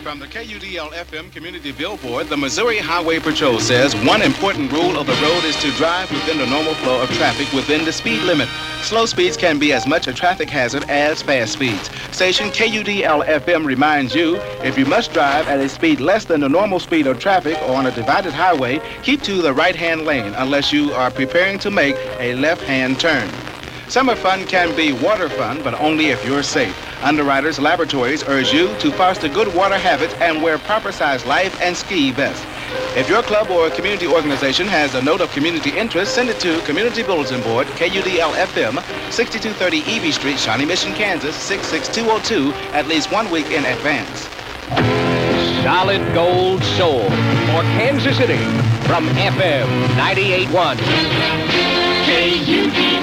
From the KUDL-FM Community Billboard, the Missouri Highway Patrol says one important rule of the road is to drive within the normal flow of traffic within the speed limit. Slow speeds can be as much a traffic hazard as fast speeds. Station KUDL-FM reminds you, if you must drive at a speed less than the normal speed of traffic or on a divided highway, keep to the right-hand lane unless you are preparing to make a left-hand turn. Summer fun can be water fun, but only if you're safe. Underwriters Laboratories urge you to foster good water habits and wear proper size life and ski vests. If your club or community organization has a note of community interest, send it to Community Bulletin Board, KUDL-FM, 6230 Evie Street, Shawnee Mission, Kansas, 66202, at least 1 week in advance. Solid Gold Soul for Kansas City from FM 98.1. KUDL.